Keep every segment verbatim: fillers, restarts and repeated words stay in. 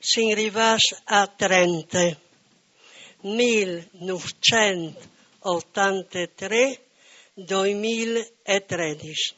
si arriva a trenta, millenovecentottantatré duemilatredici.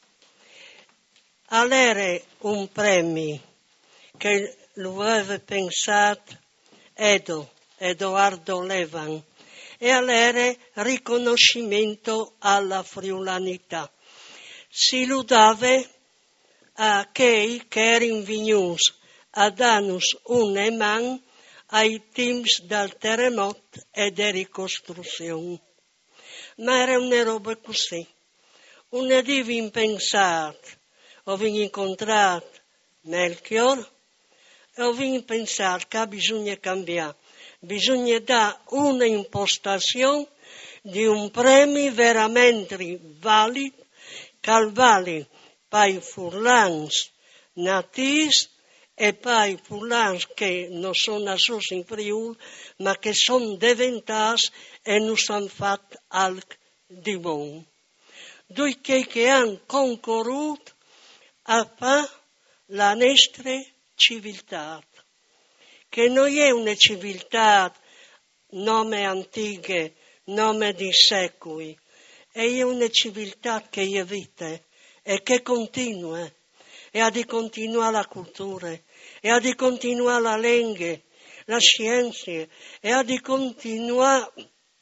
All'era un premio che lo aveva pensato Edo, Edoardo Levan, e all'era riconoscimento alla friulanità. Si lodava a chi che erano venuti a darnos una mano ai tempi del terremoto e della ricostruzione. Ma era una roba così. Un dì impensato, ho incontrato Melchior e ho pensato che bisogna cambiare, bisogna dare una impostazione di un premio veramente valido, che vale per i furlani nativi e per i furlani che non sono solo in Friuli, ma che sono diventati e non hanno fatto altro di buono. Due che hanno concorruto a fare la nostra civiltà, che non è una civiltà nome antica, nome di secoli, è una civiltà che è vita e che continua, e ha di continuare la cultura, e ha di continuare la lingua, la scienza, e ha di continuare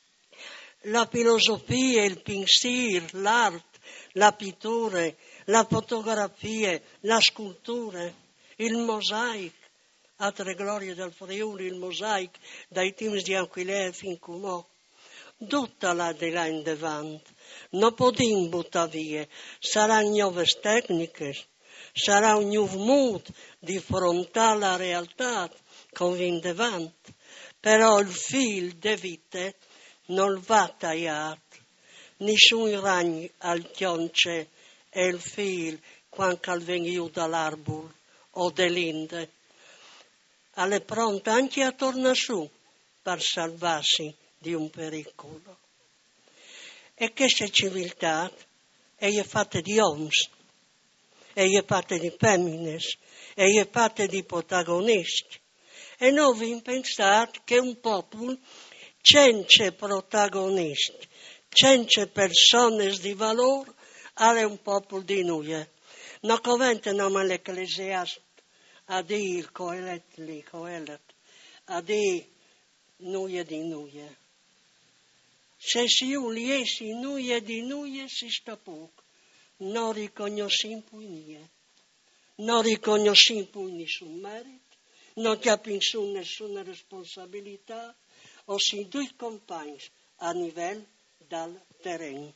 la filosofia, il pensiero, l'arte, la pittura, la fotografia, la scultura, il mosaico, altre glorie del Friuli, il mosaico dai tempi di Anquilea fin a tutta la di là in davanti. Non possiamo buttare via, saranno nuove tecniche, sarà un nuovo modo di affrontare la realtà che viene davanti, però il filo di vita non va tagliato, nessun ragno al chionce è il filo quando viene giù dall'arbolo o dall'inde. Alle pronte anche a tornare su per salvarsi di un pericolo. E questa civiltà è fatta di uomini, è fatta di femmine, è fatta di protagonisti. E noi pensate che un popolo senza protagonisti, senza persone di valore, è un popolo di noia. Non conventa nome l'Ecclesiaste a dire il Coelet lì, Coelet, a dire noia di noia. Se si uliessi noia di noia si sta poco, non riconosciamo niente, non riconosciamo nessun merito, non capiamo nessuna responsabilità, o si due compagni a livello del terreno.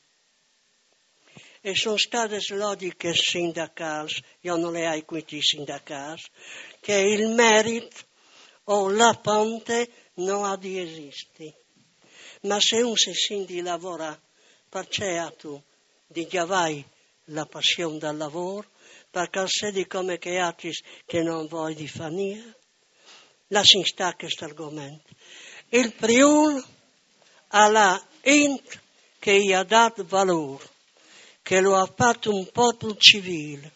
E sono state logiche sindacali, io non le ho qui sindacali, che il merito o la fonte non ha di esistere. Ma se uno si sente lavora, perché tu di chiavai la passione del lavoro, perché sei come che altri che non vuoi di fare, la si sta questo argomento. Il Friuli ha la int che gli ha dato valore, che lo ha fatto un popolo civile,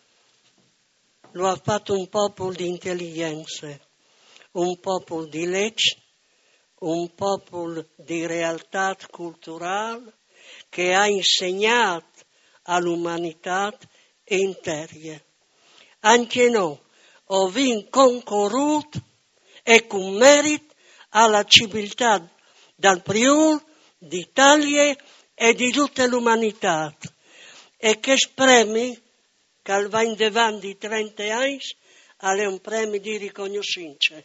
lo ha fatto un popolo di intelligenza, un popolo di legge, un popolo di realtà culturale che ha insegnato all'umanità intera. Anche noi abbiamo concorruto e con merito alla civiltà del Friuli, d'Italia e di tutta l'umanità. E che premio che va in davanti di trenta anni è un premio di riconoscenza.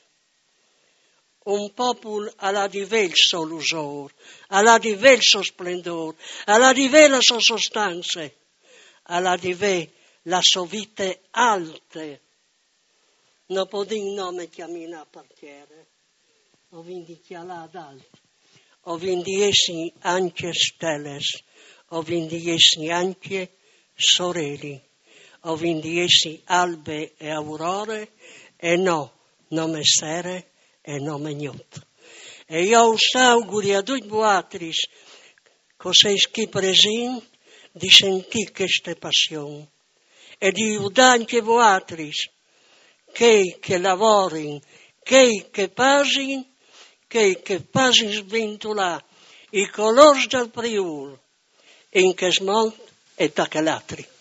Un popolo alla diverso lusore, alla diverso splendore, alla diversa sostanza, alla diversa la sua vita alta. Non possiamo nome chiamare per terra, ho vinto chiamare alto, ho vinto essere anche stelle, ho vinto essere anche sorelle, ho vinto essere albe e aurore, e no, nome sere e nome niente. E io us auguri a tutti voi, così che presenti, di sentire questa passione e di aiutare anche voi che che lavorin, che che pasin, che che pasin sventolà i colors del Priul, in che smont e taccalatri.